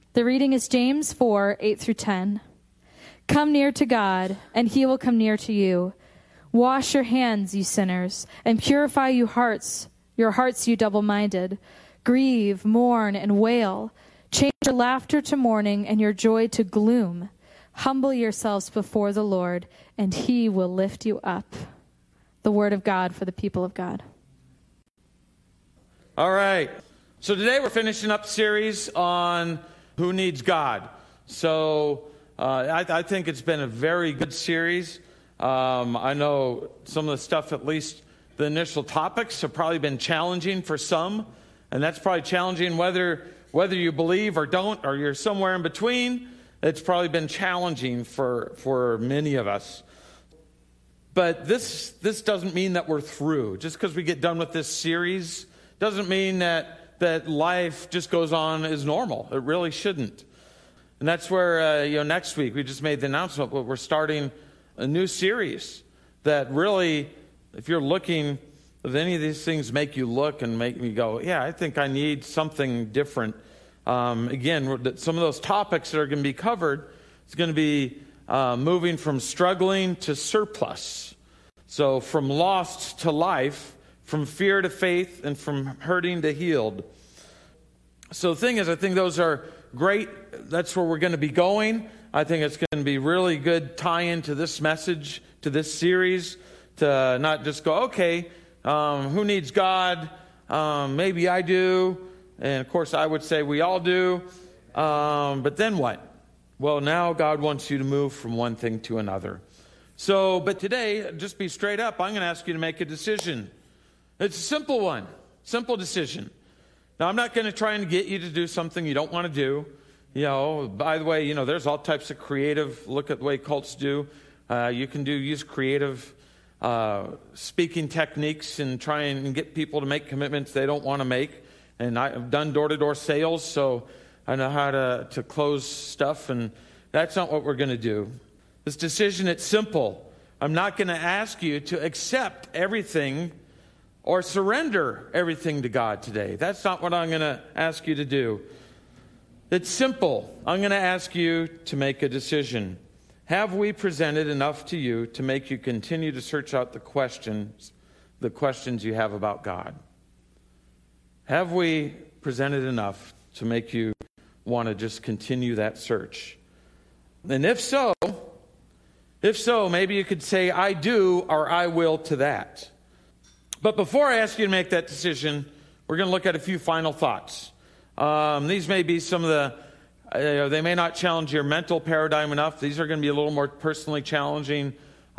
The reading is James 4, 8 through 10. Come near to God, and he will come near to you. Wash your hands, you sinners, and purify your hearts, you double-minded. Grieve, mourn, and wail. Change your laughter to mourning and your joy to gloom. Humble yourselves before the Lord, and he will lift you up. The word of God for the people of God. All right. So today we're finishing up series on who needs God. So I think it's been a very good series. I know some of the stuff, at least the initial topics, have probably been challenging for some. And that's probably challenging whether you believe or don't, or you're somewhere in between. It's probably been challenging for many of us. But this doesn't mean that we're through. Just because we get done with this series doesn't mean that life just goes on as normal. It really shouldn't. And that's where, next week we just made the announcement, but we're starting a new series that really, if you're looking, if any of these things make you look and make me go, yeah, I think I need something different. Again, some of those topics that are going to be covered is going to be moving from struggling to surplus. So from lost to life, from fear to faith, and from hurting to healed. So the thing is, I think those are great. That's where we're going to be going. I think it's going to be really good tie-in to this message, to this series, to not just go, okay, who needs God? Maybe I do. And of course, I would say we all do. But then what? Well, now God wants you to move from one thing to another. So, but today, just be straight up, I'm going to ask you to make a decision. It's a simple one. Simple decision. Now, I'm not going to try and get you to do something you don't want to do. By the way, there's all types of creative, look at the way cults do. You can use creative speaking techniques and try and get people to make commitments they don't want to make. And I've done door-to-door sales, so I know how to close stuff, and that's not what we're going to do. This decision, it's simple. I'm not going to ask you to accept everything or surrender everything to God today. That's not what I'm going to ask you to do. It's simple. I'm going to ask you to make a decision. Have we presented enough to you to make you continue to search out the questions you have about God? Have we presented enough to make you want to just continue that search? And if so, maybe you could say, I do, or I will to that. But before I ask you to make that decision, we're going to look at a few final thoughts. These may be some of the, they may not challenge your mental paradigm enough. These are going to be a little more personally challenging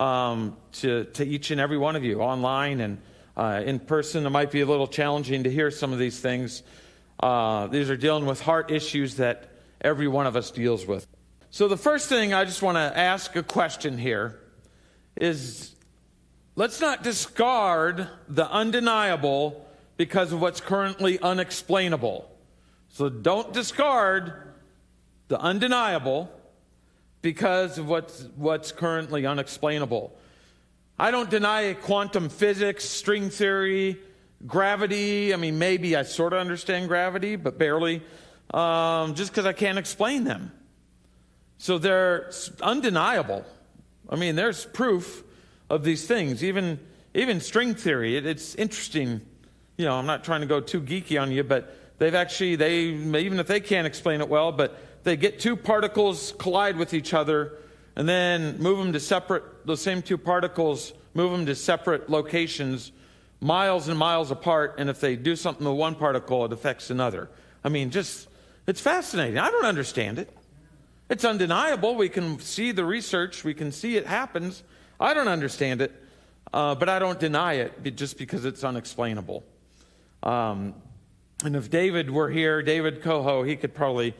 to each and every one of you, online and in person. It might be a little challenging to hear some of these things. These are dealing with heart issues that every one of us deals with. So the first thing I just want to ask a question here is, let's not discard the undeniable because of what's currently unexplainable. So don't discard the undeniable because of what's currently unexplainable. I don't deny quantum physics, string theory, gravity. I mean, maybe I sort of understand gravity, but barely, just because I can't explain them. So they're undeniable. I mean, there's proof of these things. Even string theory, it's interesting. I'm not trying to go too geeky on you, but even if they can't explain it well, but they get two particles collide with each other and then those same two particles, move them to separate locations, miles and miles apart, and if they do something to one particle, it affects another. I mean, it's fascinating. I don't understand it. It's undeniable. We can see the research. We can see it happens. I don't understand it, but I don't deny it just because it's unexplainable. And if David were here, David Coho, he could probably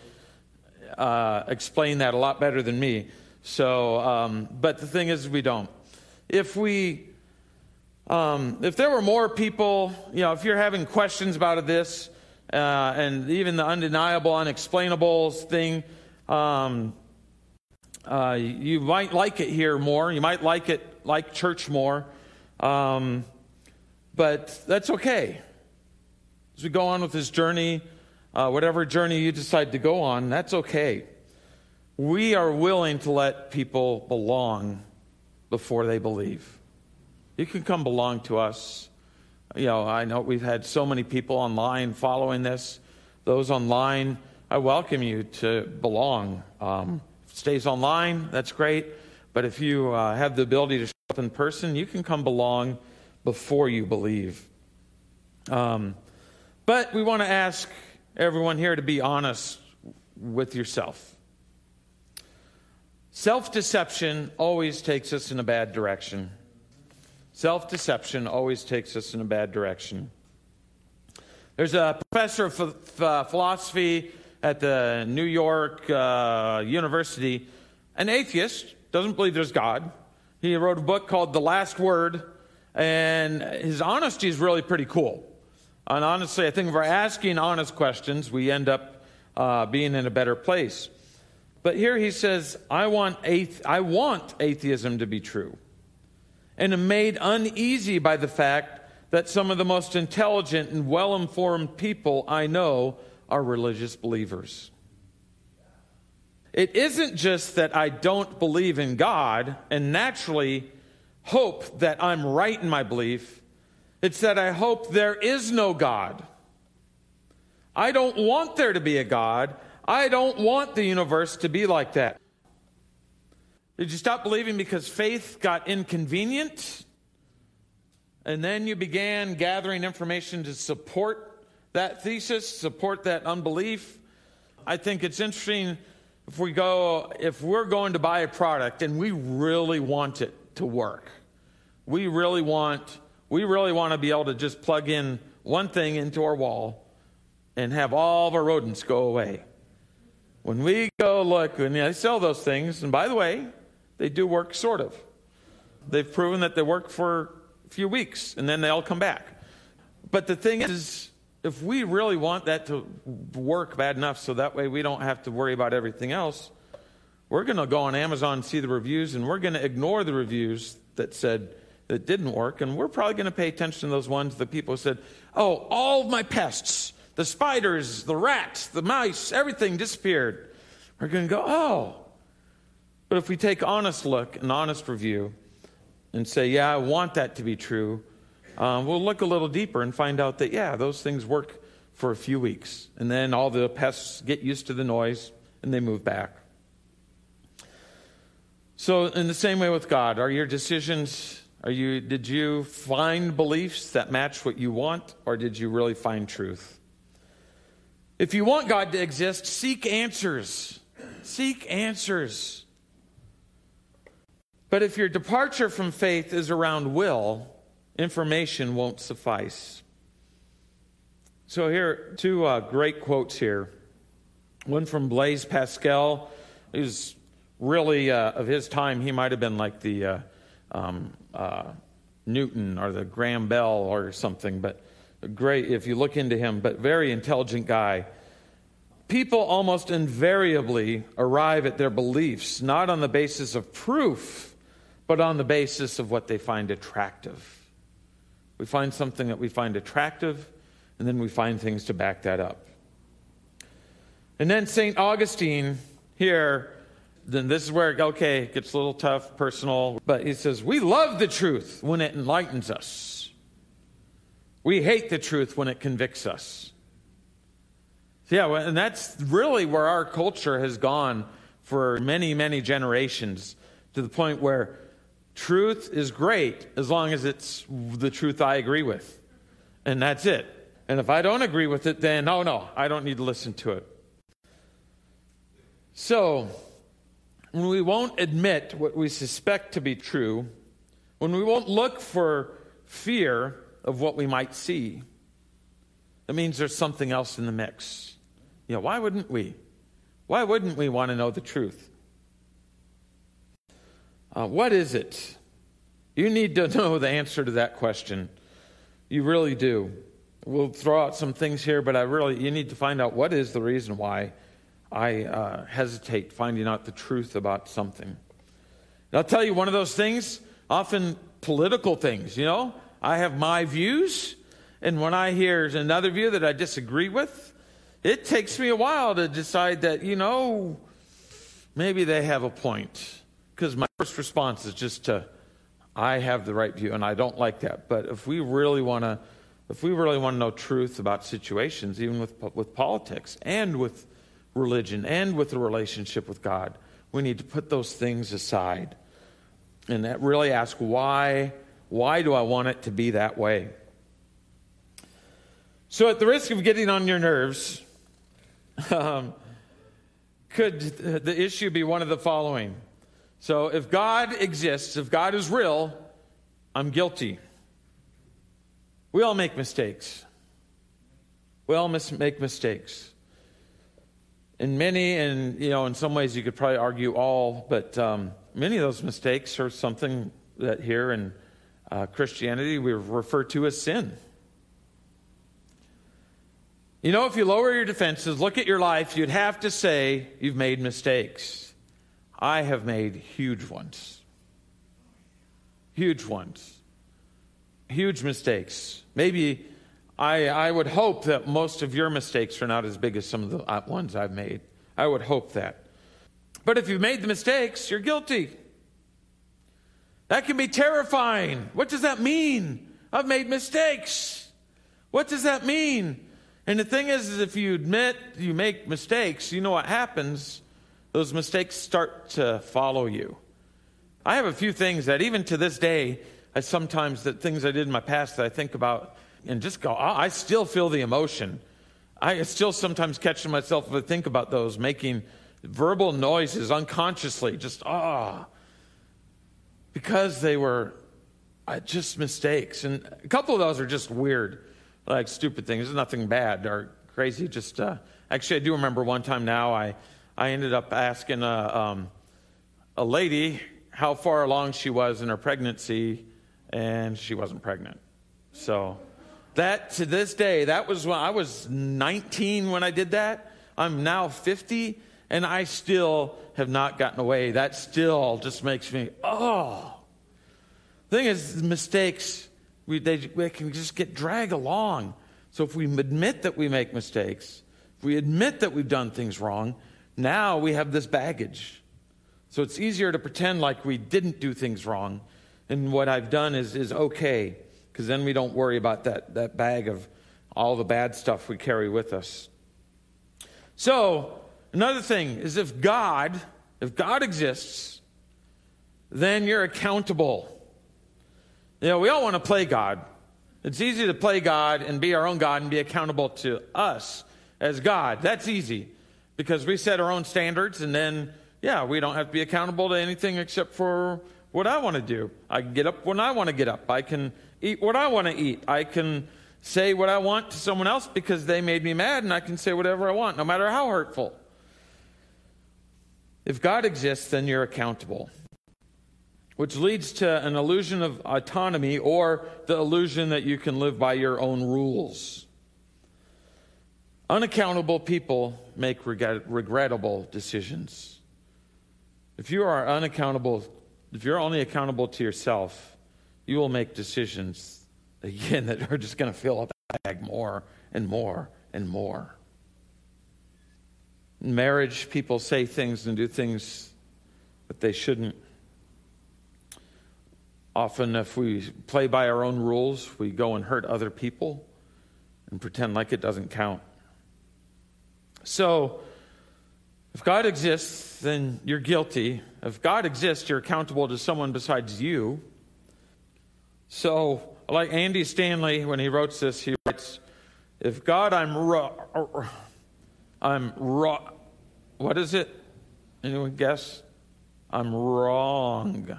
explain that a lot better than me. So, but the thing is, we don't. If there were more people, if you're having questions about this, and even the undeniable, unexplainables thing, you might like it here more. You might like church more. But that's okay. As we go on with this journey, whatever journey you decide to go on, that's okay. We are willing to let people belong before they believe. You can come belong to us. I know we've had so many people online following this. Those online, I welcome you to belong. If it stays online, that's great. But if you have the ability to show up in person, you can come belong before you believe. But we want to ask everyone here to be honest with yourself. Self-deception always takes us in a bad direction. Self-deception always takes us in a bad direction. There's a professor of philosophy at the New York University, an atheist, doesn't believe there's God. He wrote a book called The Last Word, and his honesty is really pretty cool. And honestly, I think if we're asking honest questions, we end up being in a better place. But here he says, I want atheism to be true. And am made uneasy by the fact that some of the most intelligent and well-informed people I know are religious believers. It isn't just that I don't believe in God and naturally hope that I'm right in my belief. It's that I hope there is no God. I don't want there to be a God. I don't want the universe to be like that. Did you stop believing because faith got inconvenient? And then you began gathering information to support that thesis, support that unbelief? I think it's interesting if we're going to buy a product and we really want it to work. We really want to be able to just plug in one thing into our wall and have all of our rodents go away. When we go look, and they sell those things, and by the way, they do work, sort of. They've proven that they work for a few weeks, and then they all come back. But the thing is, if we really want that to work bad enough so that way we don't have to worry about everything else, we're going to go on Amazon and see the reviews, and we're going to ignore the reviews that said it didn't work, and we're probably going to pay attention to those ones that people said, oh, all of my pests, the spiders, the rats, the mice, everything disappeared. We're going to go, oh. But if we take honest look, an honest review, and say, yeah, I want that to be true, we'll look a little deeper and find out that, yeah, those things work for a few weeks. And then all the pests get used to the noise, and they move back. So in the same way with God, are your decisions, did you find beliefs that match what you want, or did you really find truth? If you want God to exist, seek answers. Seek answers. But if your departure from faith is around will, information won't suffice. So here, two great quotes here. One from Blaise Pascal. He was really, of his time, he might have been like the Newton or the Graham Bell or something, but great if you look into him, but very intelligent guy. People almost invariably arrive at their beliefs not on the basis of proof, but on the basis of what they find attractive. We find something that we find attractive, and then we find things to back that up. And then St. Augustine here, then this is where, it gets a little tough, personal, but he says, we love the truth when it enlightens us. We hate the truth when it convicts us. Yeah, and that's really where our culture has gone for many, many generations, to the point where truth is great as long as it's the truth I agree with. And that's it. And if I don't agree with it, then, no, I don't need to listen to it. So, when we won't admit what we suspect to be true, when we won't look for fear of what we might see, that means there's something else in the mix. Why wouldn't we? Why wouldn't we want to know the truth? What is it? You need to know the answer to that question. You really do. We'll throw out some things here, but you need to find out what is the reason why I hesitate finding out the truth about something. And I'll tell you one of those things, often political things, I have my views, and when I hear another view that I disagree with, it takes me a while to decide that, maybe they have a point. Because my first response is just I have the right view, and I don't like that. But if we really want to know truth about situations, even with politics and with religion and with the relationship with God, we need to put those things aside and really ask, why do I want it to be that way? So at the risk of getting on your nerves, could the issue be one of the following? So if God exists, if God is real, I'm guilty. We all make mistakes. We all make mistakes. And in some ways you could probably argue all, but many of those mistakes are something that here in Christianity we refer to as sin. If you lower your defenses, look at your life, you'd have to say you've made mistakes. I have made huge ones. Huge ones. Huge mistakes. Maybe I would hope that most of your mistakes are not as big as some of the ones I've made. I would hope that. But if you've made the mistakes, you're guilty. That can be terrifying. What does that mean? I've made mistakes. What does that mean? And the thing is if you admit you make mistakes, you know what happens? Those mistakes start to follow you. I have a few things that even to this day, the things I did in my past that I think about and just go, I still feel the emotion. I still sometimes catch myself if I think about those, making verbal noises unconsciously, because they were just mistakes. And a couple of those are just weird, like stupid things. There's nothing bad or crazy. Actually, I do remember one time now, I ended up asking a lady how far along she was in her pregnancy, and she wasn't pregnant. So that, to this day, that was when I was 19 when I did that. I'm now 50, and I still have not gotten away. That still just makes me, The thing is, mistakes, they can just get dragged along. So if we admit that we make mistakes, if we admit that we've done things wrong, now we have this baggage. So it's easier to pretend like we didn't do things wrong, and what I've done is okay, because then we don't worry about that bag of all the bad stuff we carry with us. So another thing is if God exists, then you're accountable. We all want to play God. It's easy to play God and be our own God and be accountable to us as God. That's easy because we set our own standards, and then, we don't have to be accountable to anything except for what I want to do. I can get up when I want to get up. I can eat what I want to eat. I can say what I want to someone else because they made me mad, and I can say whatever I want, no matter how hurtful. If God exists, then you're accountable, which leads to an illusion of autonomy or the illusion that you can live by your own rules. Unaccountable people make regrettable decisions. If you are unaccountable, if you're only accountable to yourself, you will make decisions, again, that are just going to fill up the bag more and more and more. In marriage, people say things and do things that they shouldn't. Often, if we play by our own rules, we go and hurt other people and pretend like it doesn't count. So, if God exists, then you're guilty. If God exists, you're accountable to someone besides you. So, like Andy Stanley, when he wrote this, he writes, if God, I'm what is it? Anyone guess? I'm wrong.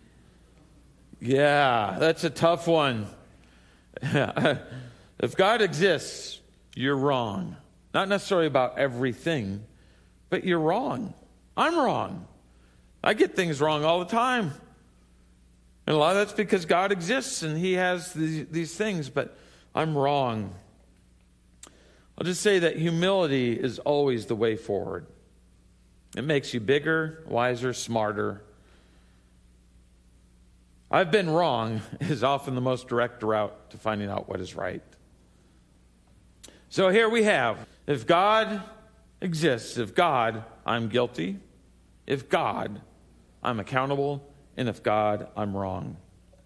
Yeah, that's a tough one. If God exists, you're wrong. Not necessarily about everything, but you're wrong. I'm wrong. I get things wrong all the time. And a lot of that's because God exists and He has these things, but I'm wrong. I'll just say that humility is always the way forward. It makes you bigger, wiser, smarter. I've been wrong is often the most direct route to finding out what is right. So here we have If God exists, if God, I'm guilty. If God, I'm accountable. And if God, I'm wrong.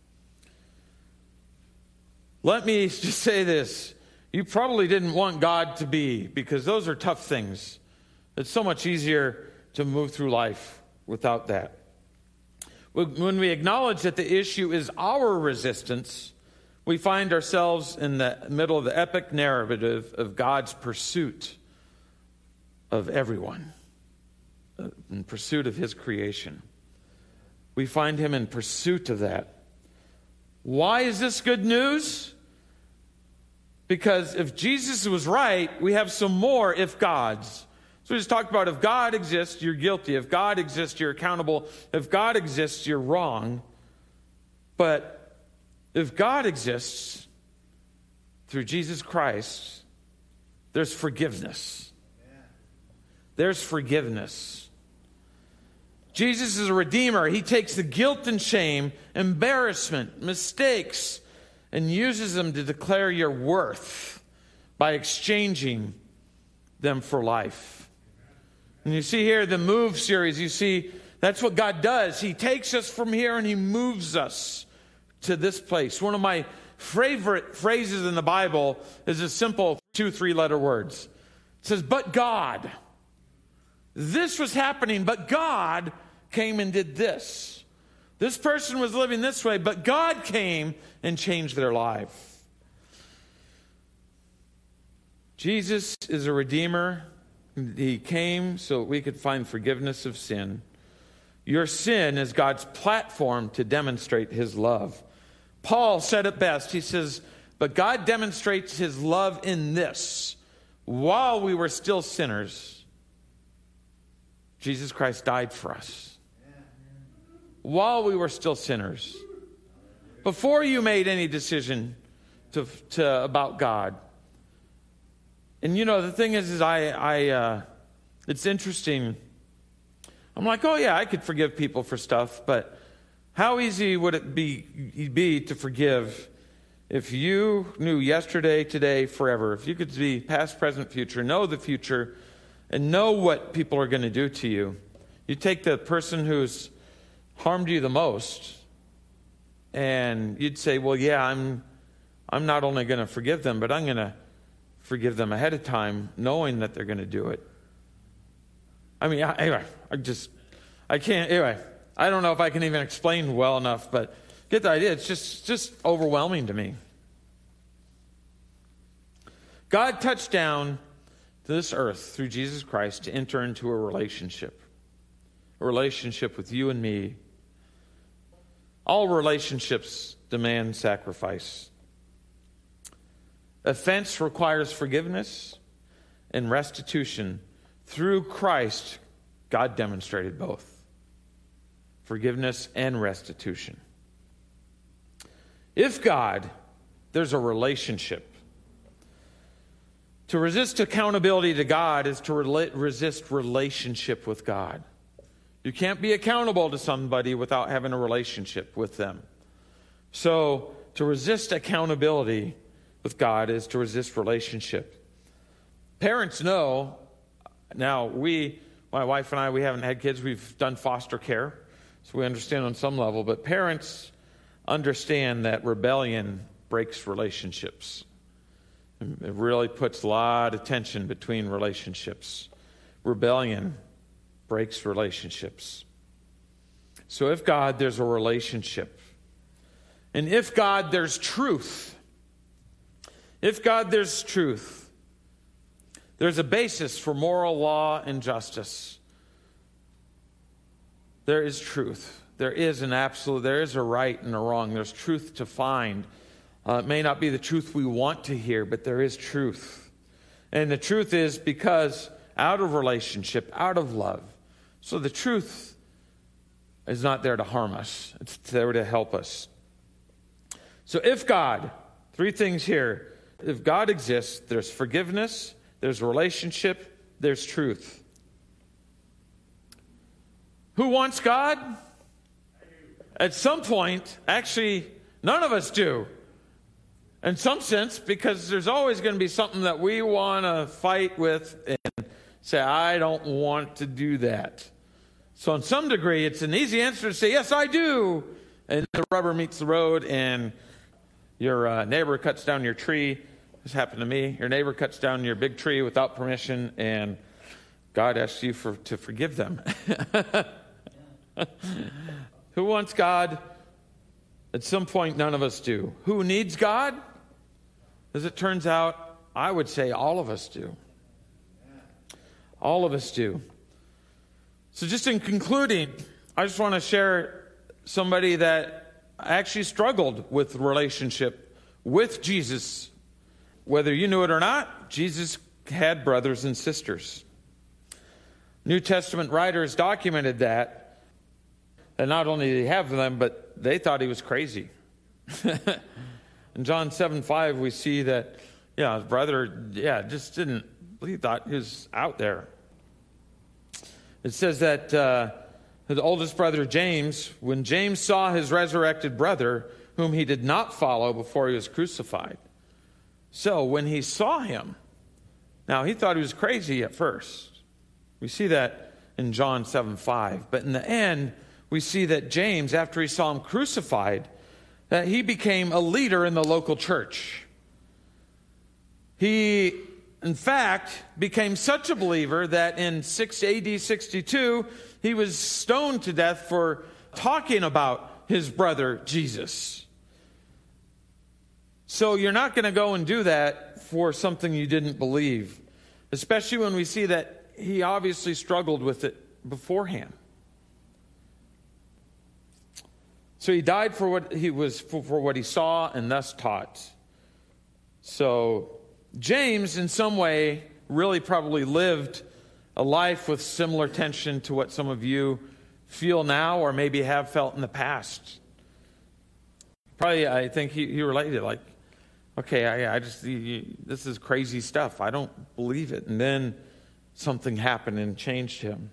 Let me just say this. You probably didn't want God to be, because those are tough things. It's so much easier to move through life without that. When we acknowledge that the issue is our resistance, we find ourselves in the middle of the epic narrative of God's pursuit of everyone, in pursuit of his creation. We find him in pursuit of that. Why is this good news? Because if Jesus was right, we have some more if gods. So we just talked about if God exists, you're guilty. If God exists, you're accountable. If God exists, you're wrong. But if God exists through Jesus Christ, there's forgiveness. There's forgiveness. Jesus is a redeemer. He takes the guilt and shame, embarrassment, mistakes, and uses them to declare your worth by exchanging them for life. And you see here the Move series, you see that's what God does. He takes us from here and he moves us to this place. One of my favorite phrases in the Bible is a simple 2-3 letter words. It says, but God. This was happening, but God came and did this. This person was living this way, but God came and changed their life. Jesus is a redeemer. He came so we could find forgiveness of sin. Your sin is God's platform to demonstrate his love. Paul said it best. He says, but God demonstrates his love in this. While we were still sinners, Jesus Christ died for us. While we were still sinners. Before you made any decision about God. And you know, the thing is it's interesting. I'm like, oh yeah, I could forgive people for stuff, but how easy would it be to forgive if you knew yesterday, today, forever? If you could be past, present, future, know the future, and know what people are going to do to you. You take the person who's harmed you the most, and you'd say, well, yeah, I'm not only going to forgive them, but I'm going to forgive them ahead of time, knowing that they're going to do it. I mean, anyway, I can't, anyway, I don't know if I can even explain well enough, but get the idea. It's just overwhelming to me. God touched down to this earth through Jesus Christ to enter into a relationship with you and me. All relationships demand sacrifice. Offense requires forgiveness and restitution. Through Christ, God demonstrated both. Forgiveness and restitution. If God, there's a relationship. To resist accountability to God is to resist relationship with God. You can't be accountable to somebody without having a relationship with them. So, to resist accountability with God is to resist relationship. Parents know, now my wife and I, we haven't had kids, we've done foster care, so we understand on some level, but parents understand that rebellion breaks relationships. It really puts a lot of tension between relationships. Rebellion breaks relationships. So if God, there's a relationship. And if God, there's truth. If God, there's truth. There's a basis for moral law and justice. There is truth. There is a right and a wrong. There's truth to find. It may not be the truth we want to hear, but there is truth. And the truth is because out of relationship, out of love. So the truth is not there to harm us. It's there to help us. So if God, 3 things here. If God exists, there's forgiveness, there's relationship, there's truth. Who wants God? At some point, actually, none of us do. In some sense, because there's always going to be something that we want to fight with and say, I don't want to do that. So in some degree, it's an easy answer to say, yes, I do. And the rubber meets the road and your neighbor cuts down your tree. This happened to me. Your neighbor cuts down your big tree without permission, and God asks you to forgive them. Who wants God? At some point, none of us do. Who needs God? As it turns out, I would say all of us do. All of us do. So just in concluding, I just want to share somebody that actually struggled with relationship with Jesus. Whether you knew it or not, Jesus had brothers and sisters. New Testament writers documented that. And not only did he have them, but they thought he was crazy. In John 7:5, we see that, his brother, just didn't, he thought he was out there. It says that his oldest brother, James, when James saw his resurrected brother, whom he did not follow before he was crucified. So when he saw him, now he thought he was crazy at first. We see that in John 7:5. But in the end, we see that James, after he saw him crucified, that he became a leader in the local church. He, in fact, became such a believer that in AD 62, he was stoned to death for talking about his brother Jesus. So you're not going to go and do that for something you didn't believe, especially when we see that he obviously struggled with it beforehand. So he died for what he saw and thus taught. So James, in some way, really probably lived a life with similar tension to what some of you feel now or maybe have felt in the past. Probably, I think he related, like, okay, this is crazy stuff. I don't believe it. And then something happened and changed him.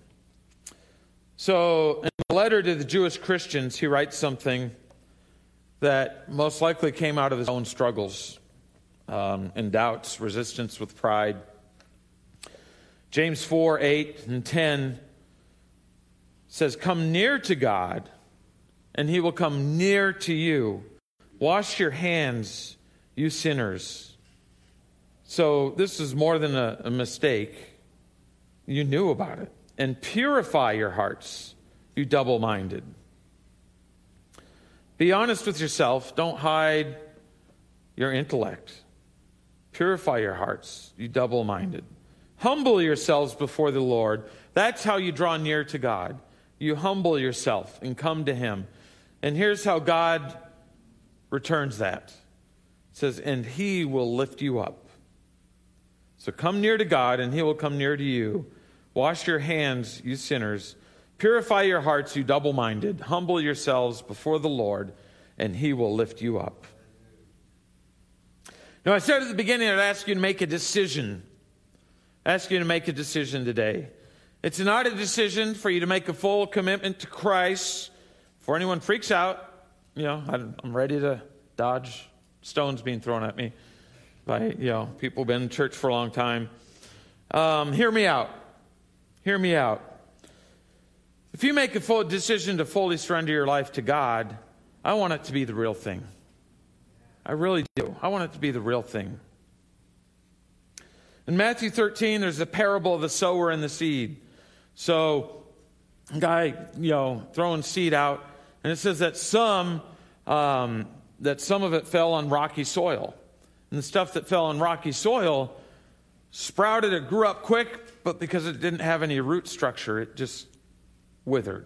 So in the letter to the Jewish Christians, he writes something that most likely came out of his own struggles and doubts, resistance with pride. James 4:8 and 10 says, "Come near to God, and he will come near to you. Wash your hands, you sinners." So this is more than a mistake. You knew about it. "And purify your hearts, you double-minded." Be honest with yourself. Don't hide your intellect. Purify your hearts, you double-minded. Humble yourselves before the Lord. That's how you draw near to God. You humble yourself and come to him. And here's how God returns that. It says, "And he will lift you up." So come near to God, and he will come near to you. Wash your hands, you sinners. Purify your hearts, you double-minded. Humble yourselves before the Lord, and he will lift you up. Now, I said at the beginning, I'd ask you to make a decision. Ask you to make a decision today. It's not a decision for you to make a full commitment to Christ. Before anyone freaks out, I'm ready to dodge stones being thrown at me by, people who've been in church for a long time. Hear me out. Hear me out. If you make a full decision to fully surrender your life to God, I want it to be the real thing. I really do. I want it to be the real thing. In Matthew 13, there's a parable of the sower and the seed. So, a guy, throwing seed out, and it says that some of it fell on rocky soil. And the stuff that fell on rocky soil sprouted, it grew up quick, but because it didn't have any root structure, it just withered.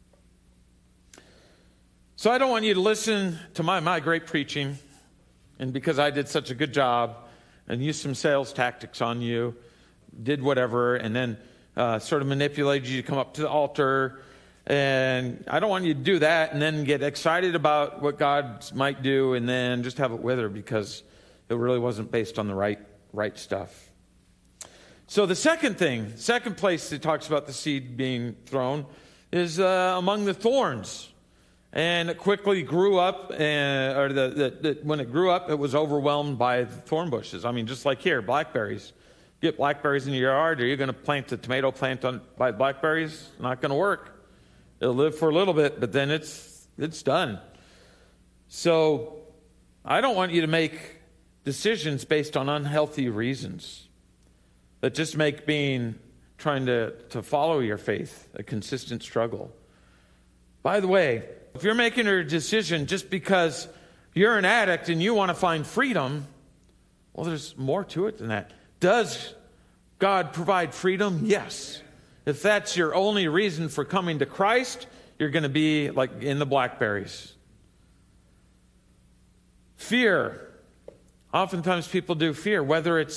So I don't want you to listen to my great preaching, and because I did such a good job and used some sales tactics on you, did whatever, and then sort of manipulated you to come up to the altar. And I don't want you to do that and then get excited about what God might do and then just have it wither because it really wasn't based on the right stuff. So the second place that talks about the seed being thrown is among the thorns. And it quickly grew up, when it grew up, it was overwhelmed by thorn bushes. I mean, just like here, blackberries. Get blackberries in your yard, are you going to plant a tomato plant by blackberries? Not going to work. It'll live for a little bit, but then it's done. So I don't want you to make decisions based on unhealthy reasons that just make trying to follow your faith a consistent struggle. By the way, if you're making a decision just because you're an addict and you want to find freedom, well, there's more to it than that. Does God provide freedom? Yes. If that's your only reason for coming to Christ, you're going to be like in the blackberries. Fear. Oftentimes people do fear, whether it's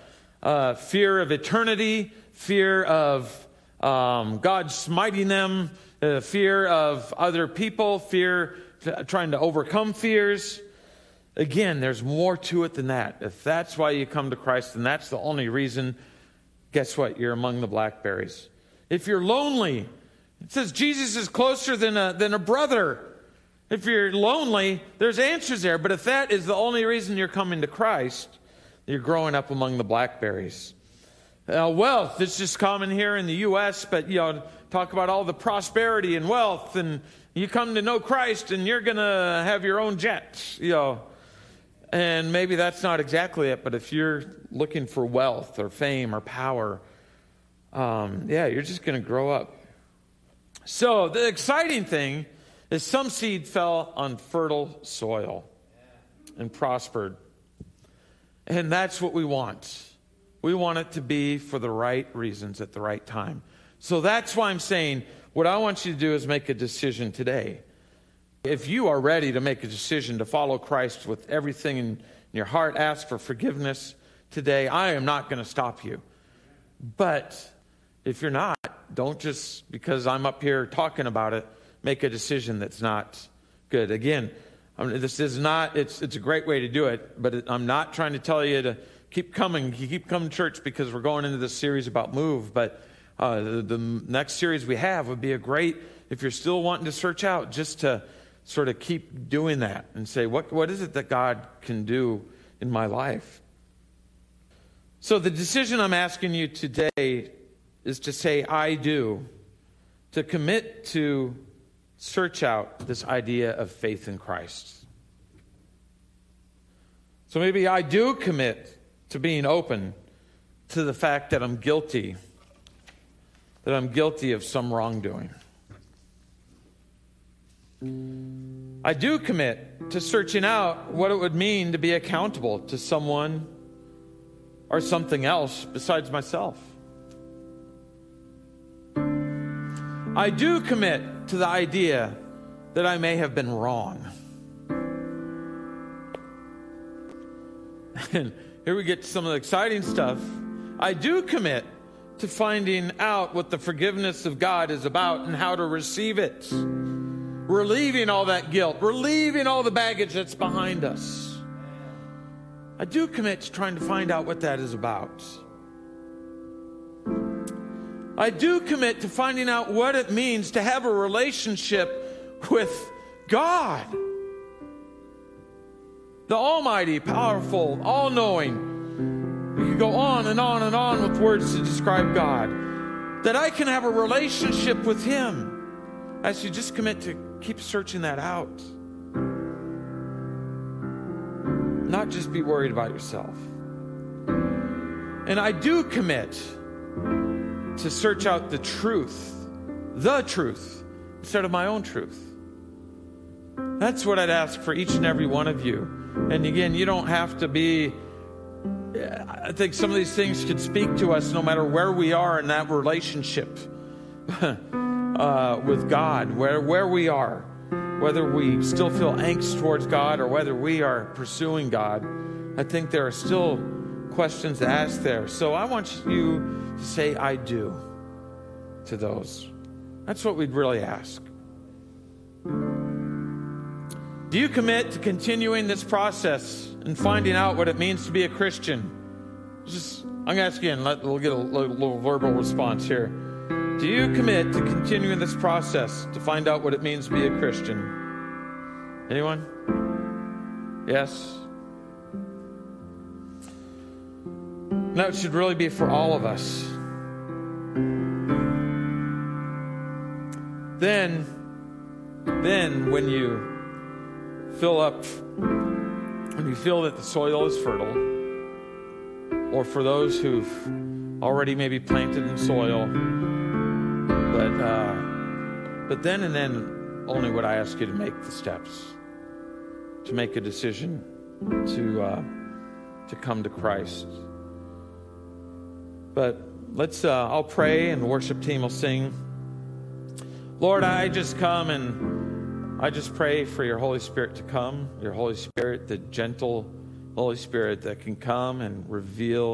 fear of eternity, fear of God smiting them, fear of other people, fear trying to overcome fears. Again, there's more to it than that. If that's why you come to Christ, and that's the only reason, guess what? You're among the blackberries. If you're lonely, it says Jesus is closer than a brother. If you're lonely, there's answers there. But if that is the only reason you're coming to Christ, you're growing up among the blackberries. Wealth, it's just common here in the U.S., but talk about all the prosperity and wealth, and you come to know Christ and you're going to have your own jet, And maybe that's not exactly it, but if you're looking for wealth or fame or power, you're just going to grow up. So the exciting thing is some seed fell on fertile soil and prospered. And that's what we want. We want it to be for the right reasons at the right time. So that's why I'm saying what I want you to do is make a decision today. If you are ready to make a decision to follow Christ with everything in your heart, ask for forgiveness today. I am not going to stop you. But if you're not, don't just because I'm up here talking about it, make a decision that's not good. Again, this is not, it's a great way to do it, but I'm not trying to tell you to keep coming. You keep coming to church because we're going into this series about move, but the next series we have would be a great, if you're still wanting to search out, just to sort of keep doing that and say, what is it that God can do in my life? So the decision I'm asking you today is to say, I do, to commit to search out this idea of faith in Christ. So maybe I do commit to being open to the fact that I'm guilty of some wrongdoing. I do commit to searching out what it would mean to be accountable to someone or something else besides myself. I do commit to the idea that I may have been wrong. And here we get to some of the exciting stuff. I do commit to finding out what the forgiveness of God is about and how to receive it. Relieving all that guilt. Relieving all the baggage that's behind us. I do commit to trying to find out what that is about. I do commit to finding out what it means to have a relationship with God. The Almighty, powerful, all-knowing. We can go on and on and on with words to describe God. That I can have a relationship with Him. As you just commit to keep searching that out. Not just be worried about yourself. And I do commit to search out the truth, instead of my own truth. That's what I'd ask for each and every one of you. And again, you don't have to be, I think some of these things could speak to us no matter where we are in that relationship with God, where we are, whether we still feel angst towards God or whether we are pursuing God. I think there are still questions to ask there. So I want you to say, I do, to those. That's what we'd really ask. Do you commit to continuing this process and finding out what it means to be a Christian? I'm going to ask again. We'll get a little verbal response here. Do you commit to continuing this process to find out what it means to be a Christian? Anyone? Yes? No, it should really be for all of us. Then when you fill up, when you feel that the soil is fertile, or for those who've already maybe planted in soil, but then and then only would I ask you to make the steps, to make a decision to come to Christ. But I'll pray and the worship team will sing. Lord, I just come and I just pray for your Holy Spirit to come, your Holy Spirit, the gentle Holy Spirit that can come and reveal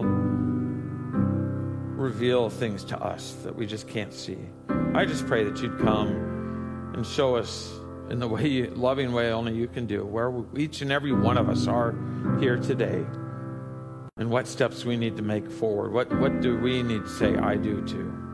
things to us that we just can't see. I just pray that you'd come and show us in the loving way only you can do, where each and every one of us are here today, and what steps we need to make forward. What do we need to say I do to?